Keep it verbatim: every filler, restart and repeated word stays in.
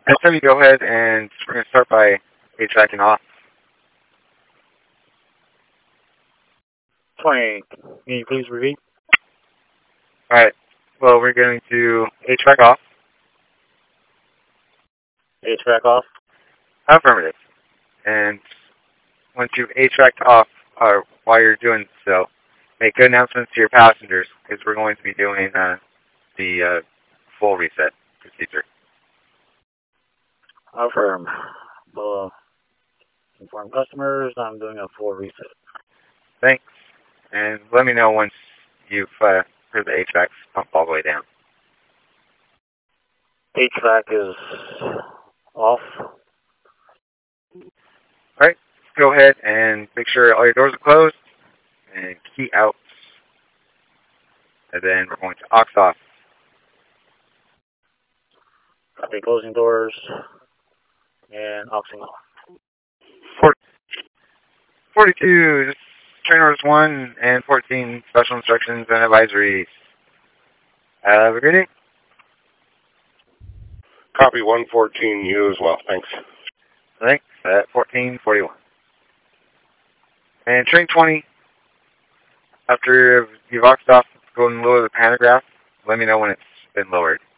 Next time you go ahead and we're going to start by HVACing off. twenty. Can you please repeat? Alright, well we're going to H V A C off. H V A C off. Affirmative. And once you've H V A C'd off, or while you're doing so, make good announcements to your passengers, because we're going to be doing uh, the uh, full reset procedure. Affirm. Uh, inform customers I'm doing a full reset. Thanks. And let me know once you've uh, heard the H V A C pump all the way down. H V A C is off. Alright, go ahead and make sure all your doors are closed and key out. And then we're going to aux off. Copy closing doors and auxing off. Four, forty-two, train orders one and fourteen, special instructions and advisories. Have a good day. Copy one fourteen, you as well. Thanks. Thanks, at fourteen forty-one. And train twenty, after you've auxed off, go and lower the pantograph. Let me know when it's been lowered.